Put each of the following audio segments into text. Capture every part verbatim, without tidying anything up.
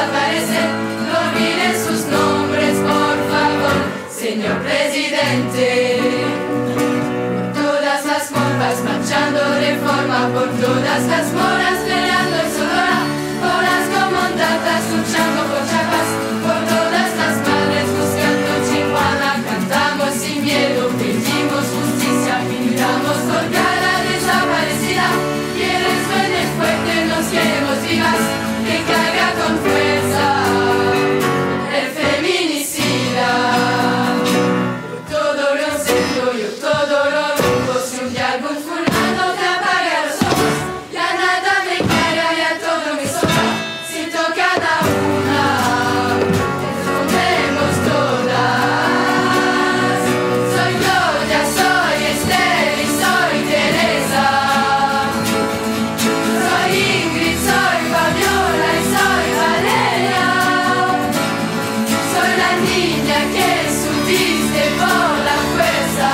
desaparecen. No olviden sus nombres, por favor, señor presidente. Por todas las monjas marchando reforma, por todas las moras peleando en Sonora, por las comandantas luchando por Chiapas, por todas las madres buscando Chihuahua, cantamos sin miedo, pedimos justicia y gritamos por cada desaparecida. Quienes suenen fuerte, nos queremos vivas, que caiga con fuerza el feminicida. Yo todo lo siento, yo todo lo rompo, si un día algún fulano te apaga los ojos, ya nada me carga, ya todo me sobra, siento cada una, respondemos todas. Soy Gloria, soy Esther y soy Teresa. Soy Ingrid, soy Fabiola y soy Valeria. Soy la niña que subiste por la fuerza.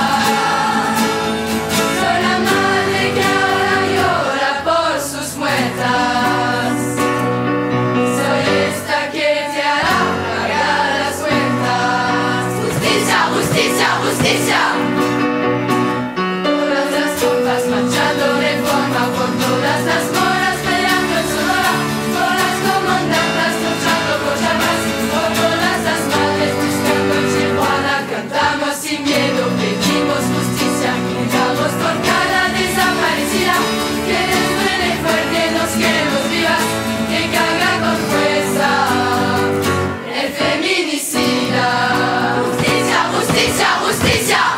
Soy la madre que ahora llora por sus muertas. Soy esta que te hará pagar las cuentas. Justicia, justicia, justicia. Todas las compas marchando reforma, por todas las moras peleando en Sonora, por las comandantas luchando por Chiapas, por todas las madres buscando en Chihuahua, cantamos sin miedo, pedimos justicia, gritamos por cada desaparecida. Quienes suenen fuerte, nos queremos vivas, que caiga con fuerza el feminicida. Justicia, justicia, justicia.